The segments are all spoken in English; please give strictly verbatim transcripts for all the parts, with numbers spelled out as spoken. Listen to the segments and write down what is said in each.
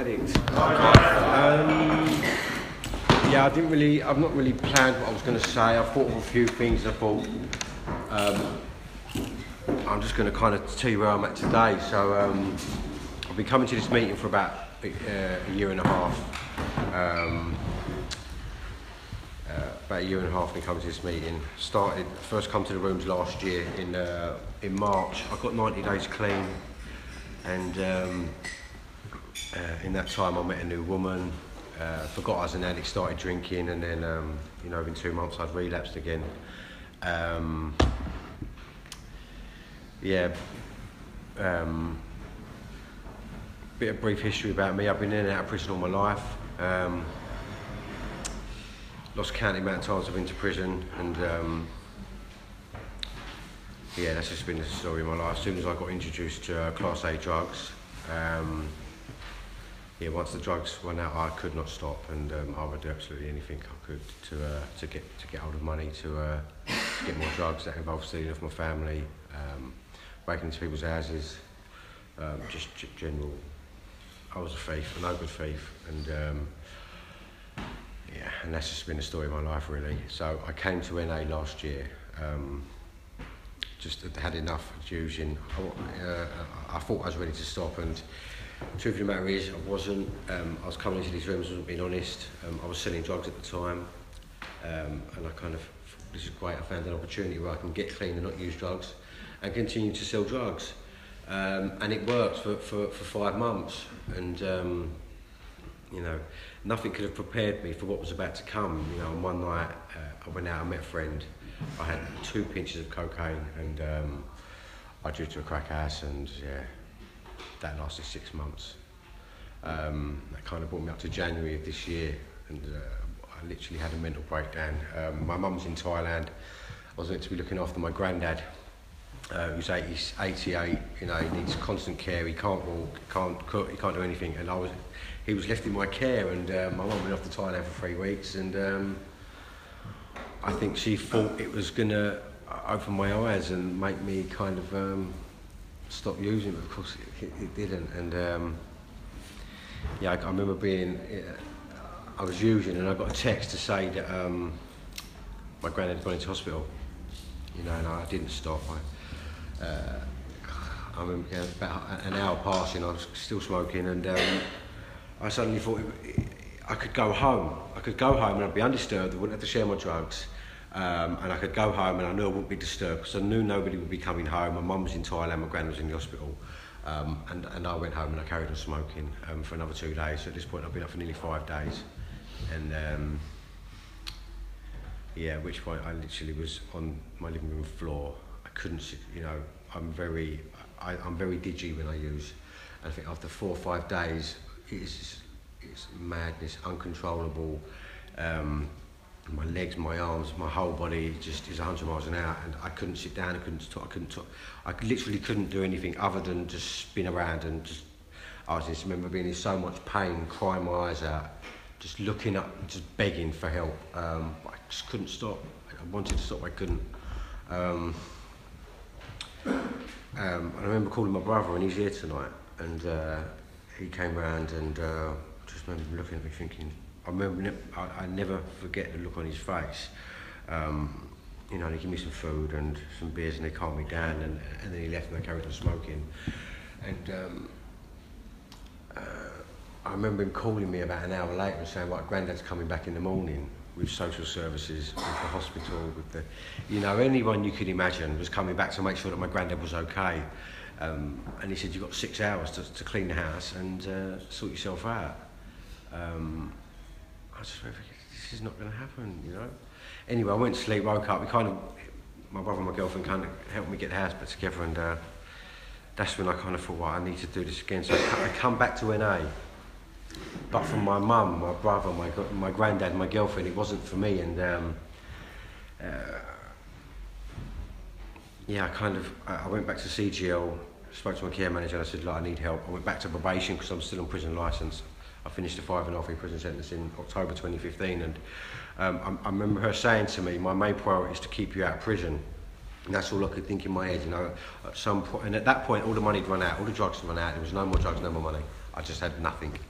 verdict. Um, yeah, I didn't really, I've not really planned what I was going to say. I've thought of a few things. I thought, um, I'm just going to kind of tell you where I'm at today. So um, I've been coming to this meeting for about uh, a year and a half. Um, uh, about a year and a half I've been coming to this meeting. Started, first come to the rooms last year in, uh, in March. I got ninety days clean. And um, uh, in that time I met a new woman, uh, forgot I was an addict, started drinking, and then um, you know, within two months I'd relapsed again. Um, yeah, um, bit of brief history about me. I've been in and out of prison all my life. Um, lost count the amount of times I've been to prison, and um, yeah, that's just been the story of my life. As soon as I got introduced to uh, Class A drugs, um, yeah, once the drugs went out, I could not stop, and um, I would do absolutely anything I could to uh, to get to get hold of money to, uh, to get more drugs. That involved stealing off my family, um, breaking into people's houses, um, just general. I was a thief, a no good thief, and um, yeah, and that's just been the story of my life, really. So I came to N A last year. Um, just had enough of using. I, uh, I thought I was ready to stop, and the truth of the matter is I wasn't. Um, I was coming into these rooms, I wasn't being honest. Um, I was selling drugs at the time, um, and I kind of, this is great, I found an opportunity where I can get clean and not use drugs and continue to sell drugs. Um, and it worked for, for, for five months, and um, you know, nothing could have prepared me for what was about to come. You know, and one night uh, I went out, I met a friend. I had two pinches of cocaine, and um, I drew to a crack house, and yeah, that lasted six months. Um, that kind of brought me up to January of this year, and uh, I literally had a mental breakdown. Um, my mum's in Thailand. I was meant to be looking after my granddad, uh, who's eighty, eighty-eight. You know, he needs constant care. He can't walk, can't cook, he can't do anything, and I was, he was left in my care. And uh, my mum went off to Thailand for three weeks, and. Um, I think she thought it was going to open my eyes and make me kind of um, stop using, but of course it, it, it didn't. And um, yeah, I, I remember being, uh, I was using, and I got a text to say that um, my granddad had gone into hospital, you know, and I didn't stop. I, uh, I remember yeah, about an hour passing, I was still smoking, and um, I suddenly thought it, it, I could go home. I could go home and I'd be undisturbed, I wouldn't have to share my drugs, um, and I could go home and I knew I wouldn't be disturbed because I knew nobody would be coming home. My mum was in Thailand, my granddad was in the hospital, um, and, and I went home and I carried on smoking um, for another two days. So at this point I've been up for nearly five days, and um, yeah, at which point I literally was on my living room floor. I couldn't sit, you know, I'm very, I, I'm very digi when I use, and I think after four or five days, it's It's madness, uncontrollable. Um, my legs, my arms, my whole body just is a hundred miles an hour, and I couldn't sit down. I couldn't talk. I couldn't talk. I literally couldn't do anything other than just spin around and just. I was just remember being in so much pain, crying my eyes out, just looking up, just begging for help. Um, I just couldn't stop. I wanted to stop, I couldn't. Um, um, and I remember calling my brother, and he's here tonight, and uh, he came round and. Uh, just remember him looking at me thinking, I remember, I, I never forget the look on his face. Um, you know, they gave me some food and some beers and they calmed me down, and, and then he left and I carried on smoking. And um, uh, I remember him calling me about an hour later and saying, right, Granddad's coming back in the morning with social services, with the hospital, with the, you know, anyone you could imagine was coming back to make sure that my granddad was okay. Um, and he said, you've got six hours to, to clean the house and uh, sort yourself out. Um, I just remember, this is not going to happen, you know. Anyway, I went to sleep, woke up. We kind of, my brother and my girlfriend kind of helped me get the house put together, and uh, that's when I kind of thought, well, I need to do this again. So I, I come back to N A, but from my mum, my brother, my my granddad, my girlfriend, it wasn't for me. And um, uh, yeah, I kind of, I went back to C G L, spoke to my care manager, and I said, look, I need help. I went back to probation because I'm still on prison licence. I finished a five and a half year prison sentence in October twenty fifteen, and um, I, I remember her saying to me, my main priority is to keep you out of prison. And that's all I could think in my head, you know. At some point, and at that point, all the money had run out, all the drugs had run out. There was no more drugs, no more money. I just had nothing.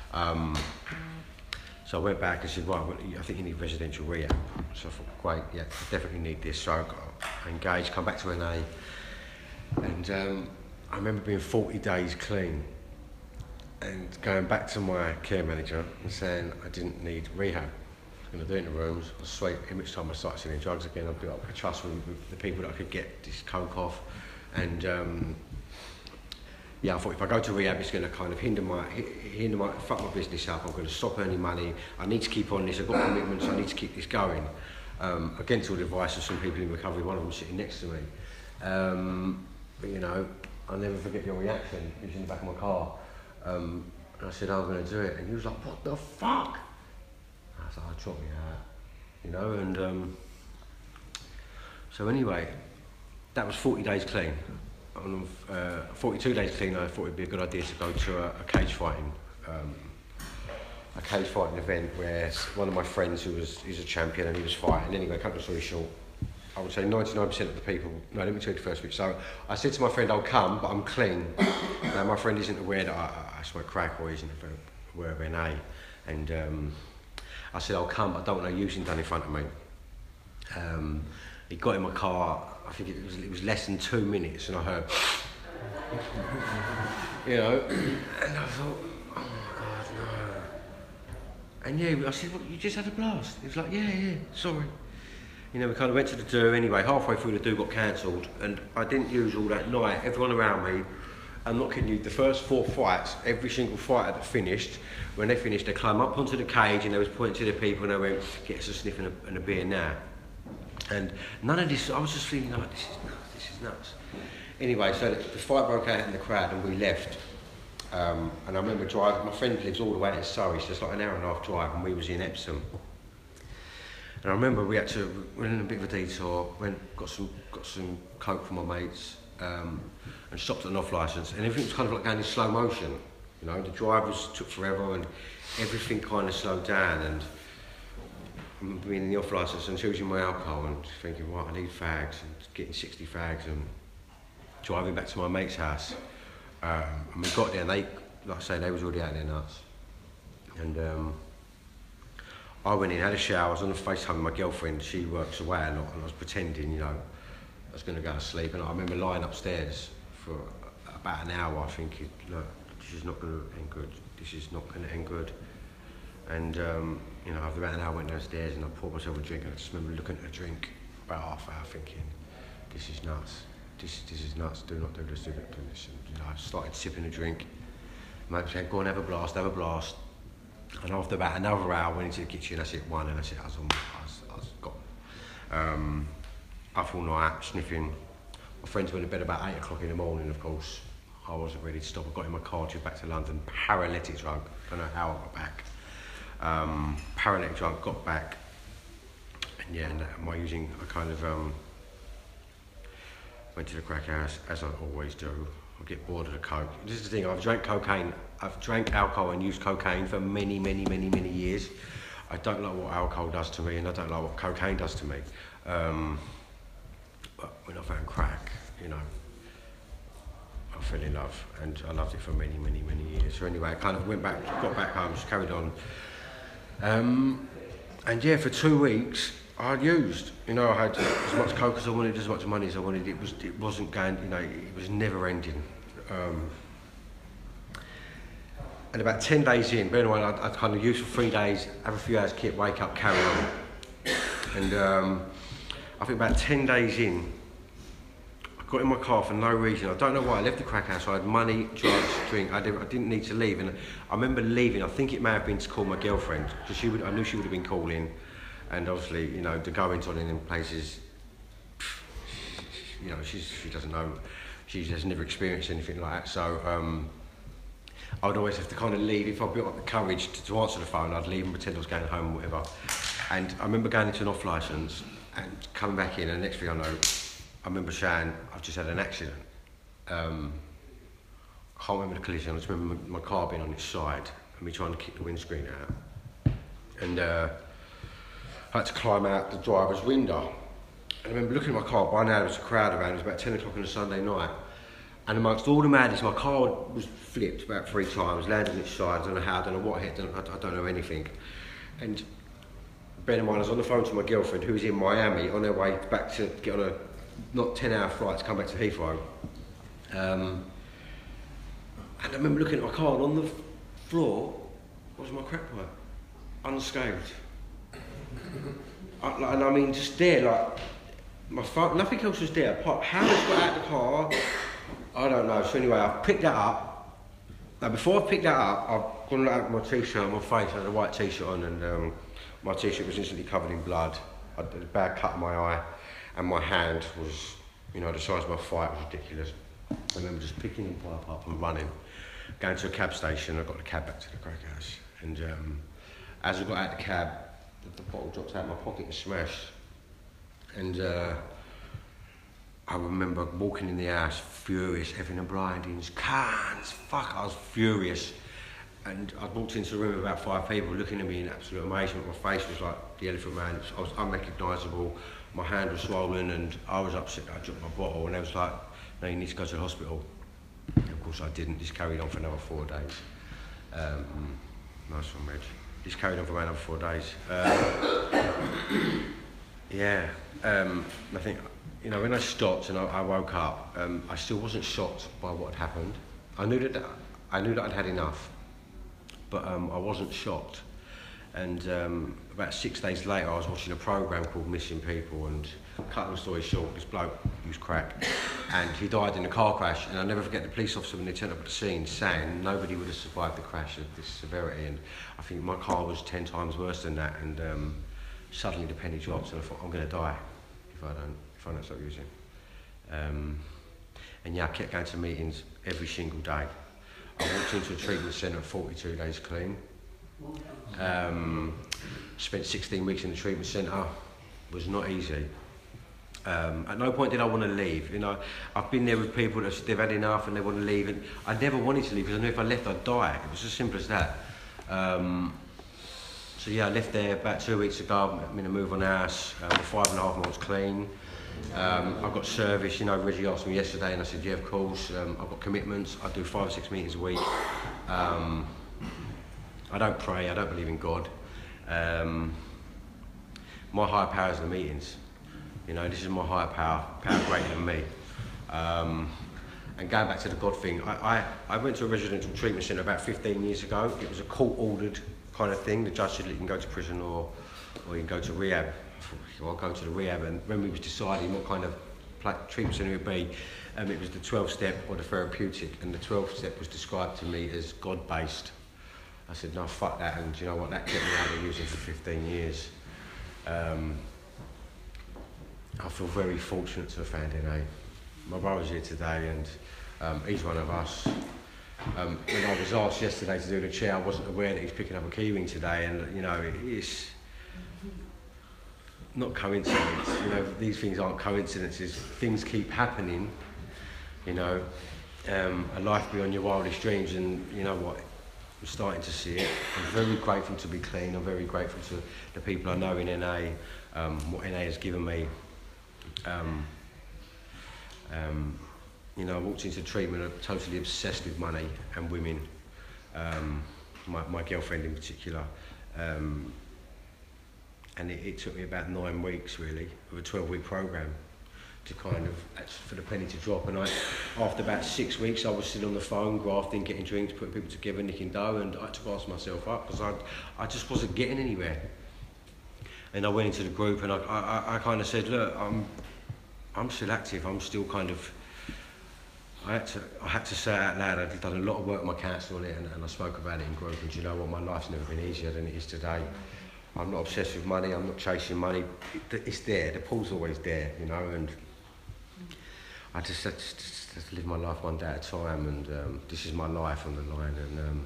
Um, so I went back and said, right, well, I think you need residential rehab. So I thought, great, yeah, I definitely need this. So I engaged, come back to N A, and um, I remember being forty days clean and going back to my care manager and saying I didn't need rehab. I was going to do it in the rooms. I was sweet. In which time I started selling drugs again. I built up a trust with, with the people that I could get this coke off. And um, yeah, I thought if I go to rehab, it's going to kind of hinder my, hinder my, fuck my business up. I'm going to stop earning money. I need to keep on this. I've got commitments. I need to keep this going. Um, against all the advice of some people in recovery, one of them sitting next to me. Um, but you know, I'll never forget your reaction. He was in the back of my car. Um, and I said, oh, I'm going to do it. And he was like, what the fuck? I was like, oh, drop me out. You know, and um, so anyway, that was forty days clean. On uh, forty-two days clean, I thought it'd be a good idea to go to a, a cage fighting, um, a cage fighting event where one of my friends who was, he's a champion and he was fighting. Anyway, cut the story short, I would say ninety-nine percent of the people, no, let me tell you the first bit. So I said to my friend, I'll come, but I'm clean. Now my friend isn't aware that I, I smoke crack or isn't aware of N A. And um, I said, I'll come, but I don't want no using done in front of me. Um, he got in my car, I think it was, it was less than two minutes and I heard, you know, and I thought, oh my God, no. And yeah, I said, well, you just had a blast. He was like, yeah, yeah, sorry. You know, we kind of went to the do anyway. Halfway through the do got cancelled, and I didn't use all that night. Everyone around me, I'm not kidding you, the first four fights, every single fighter that finished, when they finished, they climbed up onto the cage and they was pointing to the people and they went, get us a sniff and a, and a beer now. And none of this, I was just feeling like, this is nuts, this is nuts. Anyway, so the, the fight broke out in the crowd and we left. Um, and I remember driving, my friend lives all the way in Surrey, so it's like an hour and a half drive, and we was in Epsom. And I remember we had to, we went in a bit of a detour, went, got some, got some coke from my mates, um, and stopped at an off licence, and everything was kind of like going in slow motion. You know, the drivers took forever, and everything kind of slowed down. And I remember being in the off licence and choosing my alcohol and thinking, right, I need fags, and getting sixty fags, and driving back to my mate's house. Um, and we got there, and they, like I say, they was already out there nuts. And um, I went in, had a shower, I was on the FaceTime with my girlfriend, she works away a lot, and I was pretending, you know, I was going to go to sleep, and I remember lying upstairs for about an hour thinking, look, this is not going to end good, this is not going to end good. And, um, you know, after about an hour I went downstairs and I poured myself a drink, and I just remember looking at the drink about half an hour thinking, this is nuts, this, this is nuts, do not do this, do not do this. And, you know, I started sipping a drink, mate said, go on, have a blast, have a blast. And after about another hour, I went into the kitchen, I said one, and I said, I was on, I was, I was gone. Um, up all night, sniffing. My friends went to bed about eight o'clock in the morning, of course. I wasn't ready to stop. I got in my car, drove back to London, paralytic drunk. I don't know how I got back. Um, paralytic drunk, got back. And yeah, and am I using a kind of, um, went to the crack house, as I always do. I get bored of the coke. This is the thing, I've drank cocaine, I've drank alcohol and used cocaine for many, many, many, many years. I don't like what alcohol does to me, and I don't like what cocaine does to me. Um, but when I found crack, you know, I fell in love, and I loved it for many, many, many years. So anyway, I kind of went back, got back home, just carried on. Um, and yeah, for two weeks, I used, you know, I had as much coke as I wanted, as much money as I wanted. It was, it wasn't going, you know, it was never ending. Um, and about ten days in, bear in mind, I'd, I'd kind of used for three days, have a few hours kit, wake up, carry on. And um, I think about ten days in, I got in my car for no reason. I don't know why. I left the crack house. I had money, drugs, drink. I didn't, I didn't need to leave. And I remember leaving. I think it may have been to call my girlfriend, because she would, I knew she would have been calling. And obviously, you know, the goings on in places, you know, she's, she doesn't know, she has never experienced anything like that. So um, I would always have to kind of leave. If I built up the courage to, to answer the phone, I'd leave and pretend I was going home or whatever. And I remember going into an off licence and coming back in, and the next thing I know, I remember saying, I've just had an accident. Um, I can't remember the collision, I just remember my car being on its side and me trying to kick the windscreen out. And uh, I had to climb out the driver's window. And I remember looking at my car, by now there was a crowd around, it was about ten o'clock on a Sunday night. And amongst all the madness, my car was flipped about three times, landed on its side, I don't know how, I don't know what hit, I don't, I don't know anything. And bear in mind, I was on the phone to my girlfriend who was in Miami on her way back to get on a not ten hour flight to come back to Heathrow. Um, and I remember looking at my car, and on the floor was my crack pipe, unscathed. I, like, and I mean, just there, like, my phone, nothing else was there. Apart, how it's got out of the car, I don't know. So anyway, I picked that up. Now, before I picked that up, I've gone out my t-shirt on my face. I had a white t-shirt on, and um, my t-shirt was instantly covered in blood. I had a bad cut in my eye, and my hand was, you know, the size of my thigh. It was ridiculous. I remember just picking the pipe up and running, going to a cab station. I got the cab back to the crack house, and um, as I got out the cab, the bottle dropped out of my pocket and smashed. And uh, I remember walking in the house, furious, having the blindings, cans, fuck, I was furious. And I walked into the room with about five people looking at me in absolute amazement. My face was like the Elephant Man, was, I was unrecognisable, my hand was swollen, and I was upset. I dropped my bottle, and they was like, no, you need to go to the hospital. And of course I didn't, this carried on for another four days. Um, nice one, Reg. This carried on for another four days. Uh, yeah, um, I think, you know, when I stopped and I, I woke up, um, I still wasn't shocked by what had happened. I knew that I knew that I'd had enough, but um, I wasn't shocked. And um, about six days later, I was watching a program called Missing People, and cut the story short, this bloke used crack, and he died in a car crash. And I'll never forget the police officer when they turned up at the scene saying nobody would have survived the crash of this severity. And I think my car was ten times worse than that. And um, suddenly the penny drops, and I thought, I'm going to die if I don't, if I don't stop using. Um, and yeah, I kept going to meetings every single day. I walked into a treatment centre forty-two days clean. Um, spent sixteen weeks in the treatment centre. Was not easy. Um, at no point did I want to leave. You know, I've been there with people that they've had enough and they want to leave, and I never wanted to leave because I knew if I left I'd die. It was as simple as that. Um, so yeah, I left there about two weeks ago. I'm in a move on house. Um, five and a half months clean. Um, I've got service. You know, Reggie asked me yesterday, and I said, yeah, of course. Um, I've got commitments. I do five or six meetings a week. Um, I don't pray. I don't believe in God. Um, my higher power is the meetings. You know, this is my higher power, power greater than me. Um, and going back to the God thing, I, I, I went to a residential treatment centre about fifteen years ago. It was a court-ordered kind of thing. The judge said you can go to prison or, or you can go to rehab. I thought, well, I'll go to the rehab. And when we was deciding what kind of treatment centre it would be, um, it was the twelve step or the therapeutic. And the twelve step was described to me as God-based. I said, no, fuck that. And you know what, that kept me out of using for fifteen years. Um, I feel very fortunate to have found N A. My brother's here today, and um, he's one of us. Um, when I was asked yesterday to do the chair, I wasn't aware that he's picking up a keyring today, and you know, it's not coincidence. You know, these things aren't coincidences. Things keep happening. You know, um, a life beyond your wildest dreams, and you know what? I'm starting to see it. I'm very grateful to be clean. I'm very grateful to the people I know in N A, um, what N A has given me. Um, um, you know, I walked into treatment, I'm totally obsessed with money and women, um, my, my girlfriend in particular. Um, and it, it took me about nine weeks really, of a twelve week program to kind of, for the penny to drop. And I, after about six weeks, I was still on the phone, grafting, getting drinks, putting people together, nicking dough, and I had to pass myself up because I, I just wasn't getting anywhere. And I went into the group and I, I, I kind of said, look, I'm, I'm still active. I'm still kind of, I had to, I had to say it out loud. I'd done a lot of work with my counsellor on it, and, and I spoke about it in group. And do you know what? My life's never been easier than it is today. I'm not obsessed with money. I'm not chasing money. It, it's there. The pool's always there, you know. And I just had to, just, just live my life one day at a time. And um, this is my life on the line. And um,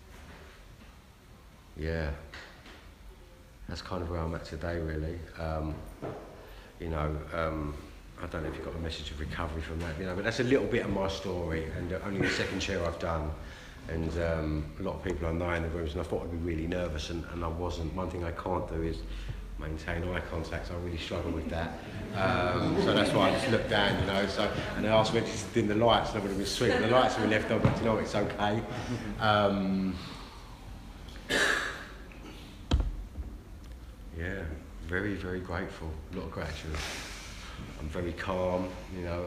yeah. That's kind of where I'm at today, really. Um, you know, um, I don't know if you've got a message of recovery from that, you know, but that's a little bit of my story, and uh, only the second chair I've done. And um, a lot of people I know in the rooms, and I thought I'd be really nervous, and, and I wasn't. One thing I can't do is maintain eye contact. I really struggle with that. Um, so that's why I just look down, you know. So, and they asked me to dim the lights, and I would have been sweet. The lights have been left on, but you know, it's okay. Um, yeah, very, very grateful. A lot of gratitude. I'm very calm, you know.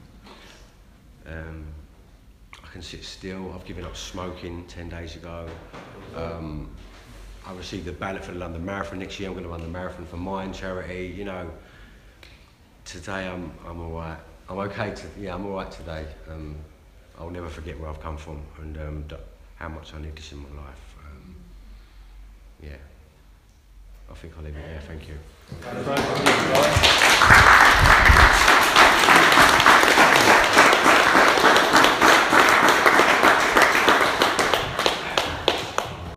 Um, I can sit still. I've given up smoking ten days ago. Um, I received the ballot for the London Marathon next year. I'm going to run the marathon for mine charity. You know, today I'm I'm all right. I'm okay. To, yeah, I'm all right today. Um, I'll never forget where I've come from and um, how much I need this in my life. Um, yeah, I think I'll leave it there. Thank you.